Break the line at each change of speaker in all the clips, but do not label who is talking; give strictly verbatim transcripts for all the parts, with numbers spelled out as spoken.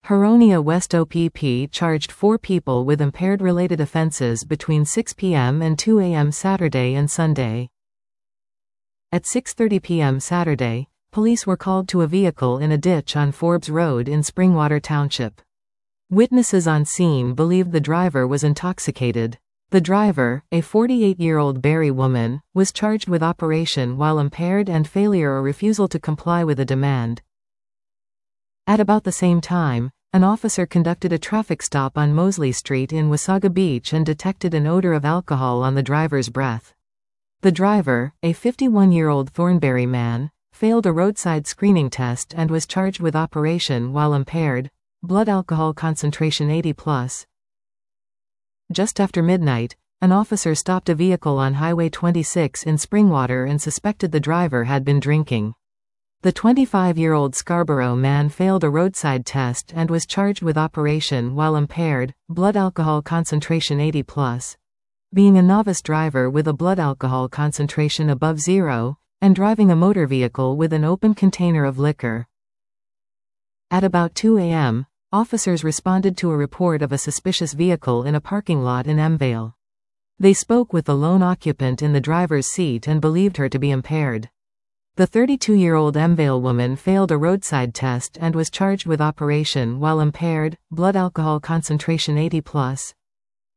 Huronia West O P P charged four people with impaired-related offences between six p m and two a m Saturday and Sunday. At six thirty p m Saturday, police were called to a vehicle in a ditch on Forbes Road in Springwater Township. Witnesses on scene believed the driver was intoxicated. The driver, a forty-eight-year-old Barrie woman, was charged with operation while impaired and failure or refusal to comply with a demand. At about the same time, an officer conducted a traffic stop on Mosley Street in Wasaga Beach and detected an odor of alcohol on the driver's breath. The driver, a fifty-one-year-old Thornbury man, failed a roadside screening test and was charged with operation while impaired, blood alcohol concentration eighty plus. Just after midnight, an officer stopped a vehicle on Highway twenty-six in Springwater and suspected the driver had been drinking. The twenty-five-year-old Scarborough man failed a roadside test and was charged with operation while impaired, blood alcohol concentration eighty plus. Being a novice driver with a blood alcohol concentration above zero, and driving a motor vehicle with an open container of liquor. At about two a m, officers responded to a report of a suspicious vehicle in a parking lot in Emvale. They spoke with the lone occupant in the driver's seat and believed her to be impaired. The thirty-two-year-old Emvale woman failed a roadside test and was charged with operation while impaired, blood alcohol concentration eighty plus.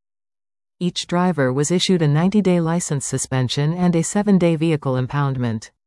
Each driver was issued a ninety-day license suspension and a seven-day vehicle impoundment.